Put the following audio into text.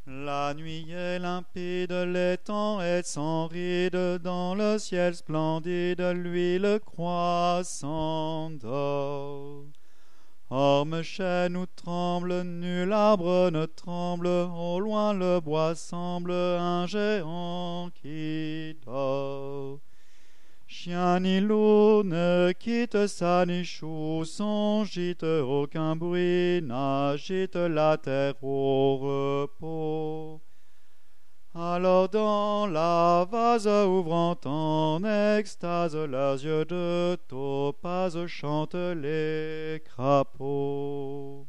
La nuit est limpide, l'étang est sans ride, dans le ciel splendide, l'huile croissant dort. Orme, chêne ou tremble, nul arbre ne tremble, au loin le bois semble un géant qui dort. Chien ni loup ne quitte sa niche ou son gîte, aucun bruit n'agite la terre au repos. Alors dans la vase ouvrant en extase, leurs yeux de topaze chantent les crapauds.